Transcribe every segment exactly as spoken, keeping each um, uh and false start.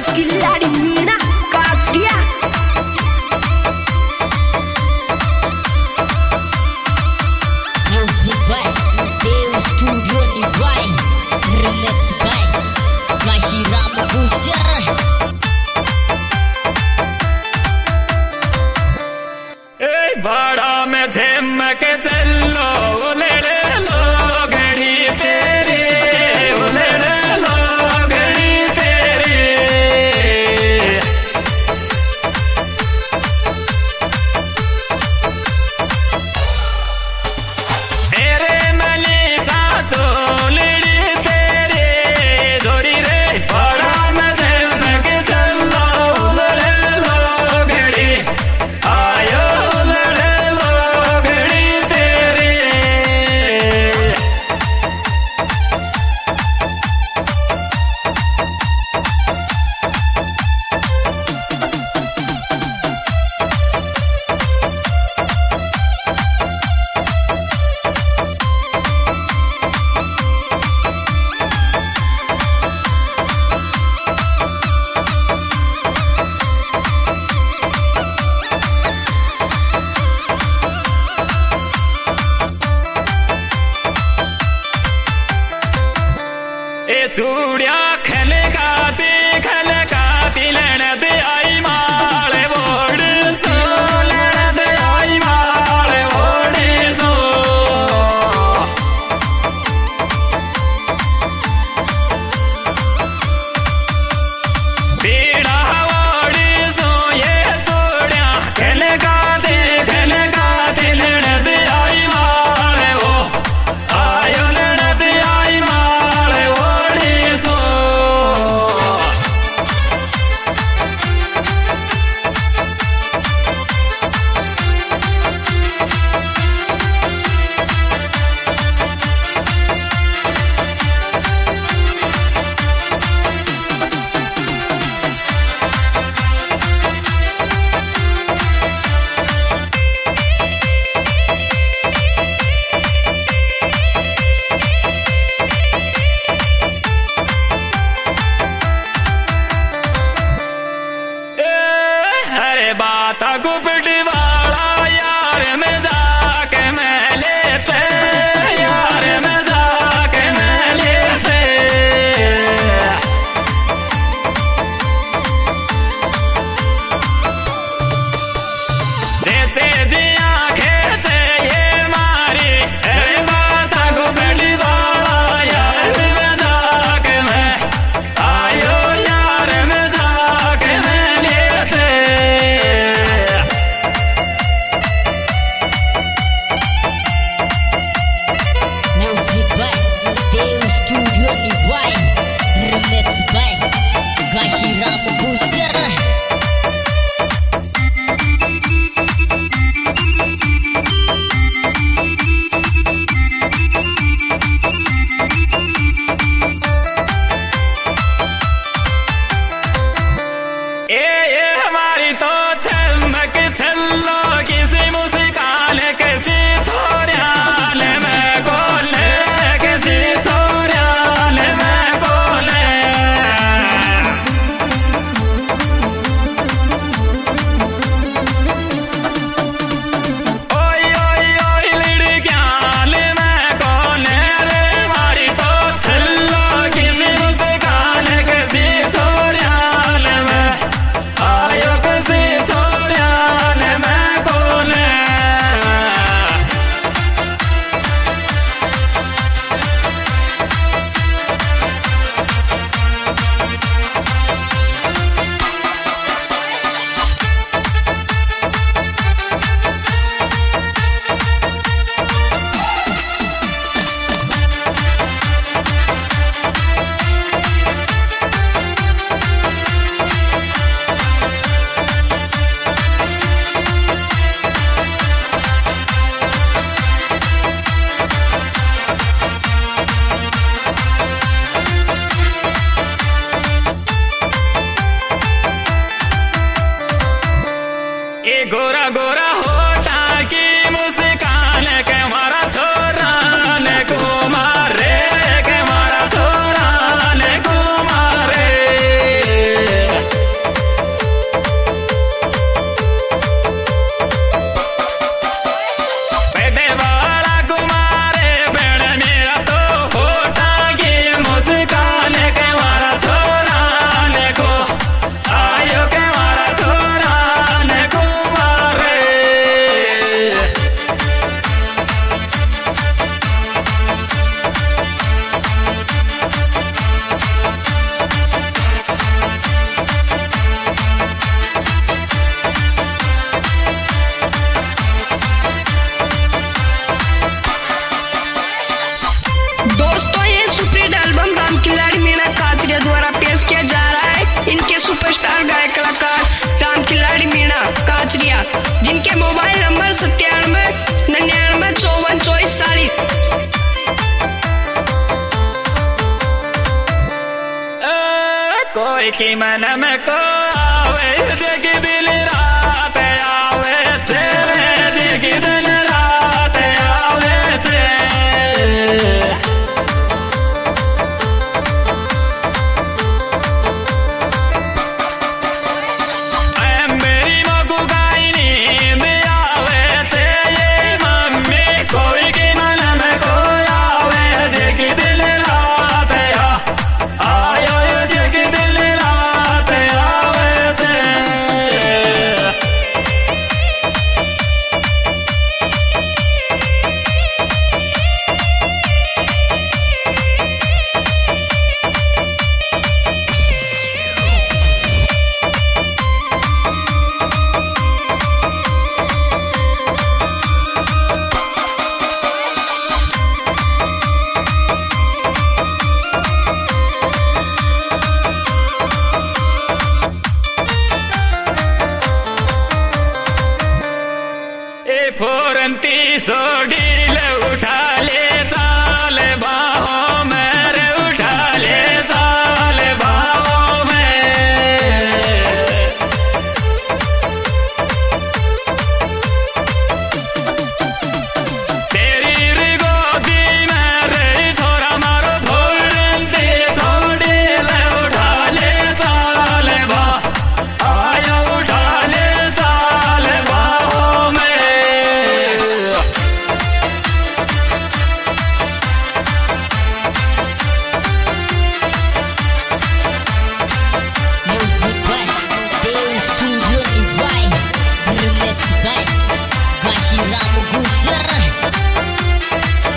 किल्लाड़ी Meena Kachiya Music by Dev Studio Divine, remix by Kashiram Gujar. ए बड़ा में झमक चलो उलड़े लोगड़ी तेरे उलड़े लोगड़ी तेरे तेरे मलीसा चोलड़ी तेरे जोड़ी रे बड़ा में झमक चलो उलड़े लोगड़ी आयो चूड़िया खलकाती खलकाती लड़ते आई माल बोड़ सो लड़ते आई माल बोड़ सो पीड़ा बोड़ सो ये चूड़िया खलकाती खलकाती लड़ते आई माल वो आयो लड़ते आई माल सो बाता गुपड़ी वाला यार में जाके मैं लेते यार में जाके मैं लेते देते जी आंखें से ये मारी अरे बाता गुपड़ी वाला यार में जाके मैं आयो यार में जाके मैं लेते Studio Divine, remix by Kashiram Gujar. ए ये हमारी तो चमक चलो किसी मुस्कान किसी छोरियाल में गोले किसी छोरियाल में गोले जिनके मोबाइल नंबर सत्तानवे निन्यानवे चौवन चौबीस चालीस। कोई की मन में को आवे देख दिल रात आवे तेरे देख दिल रात आवे तेरे मेरी माँ को गाई नींद आवे तेरे मम्मी कोई की मन में को आवे देख दिल रात आयो देख दिल रात आवे तेरे। फोरंती सोडी ले उठा ले चाल बाहों में रे उठा ले चाल बाहों में तेरी री गोदी में रे छोरा मारो फोरंती सोडी ले उठा ले चाल बा आया उठा ले चाल बाहों में। Music by Dev Studio Divine, remix by Gashiram Gujar.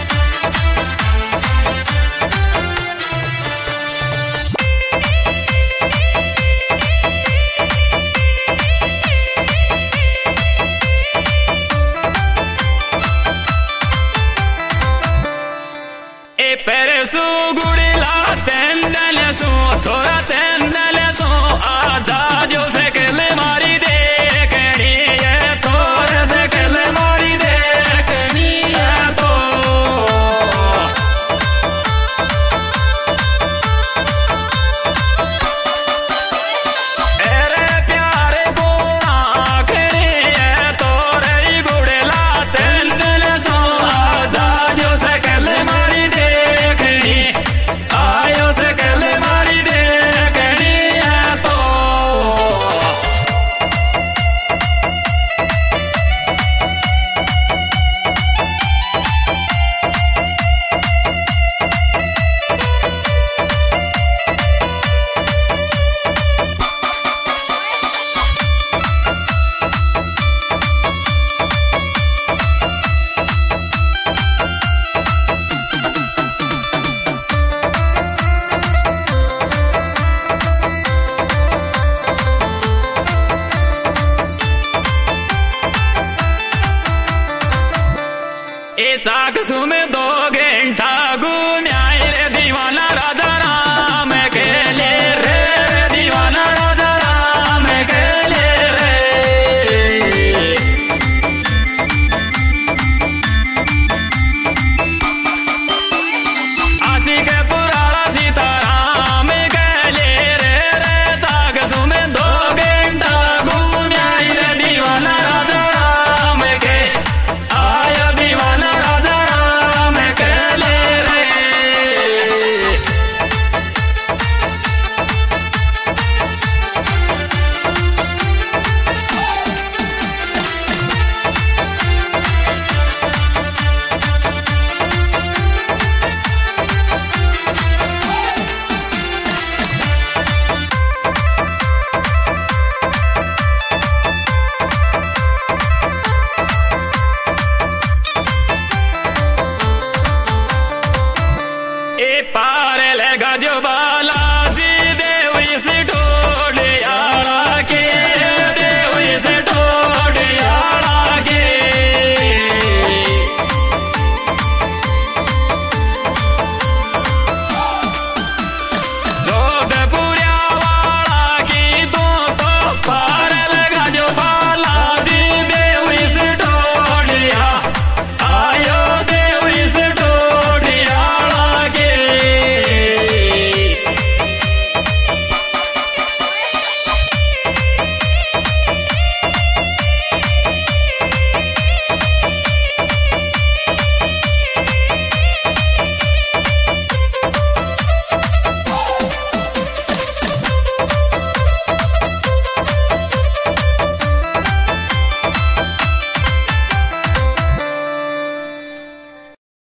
ए पेरे सु गुड़िला तेंदल सु थोड़ा तेंदल सु आजा जो से कले मारी देखनी है तोरे से कले मारी देखनी है तो एरे प्यारे को आखरी है तोरे गुड़िला तेंदल सु आजा जो से कले मारी देखनी आयो से कले मारी देखनी है तो। ए चाक सुमे दो घंटा घूम आए रे दीवाना राजा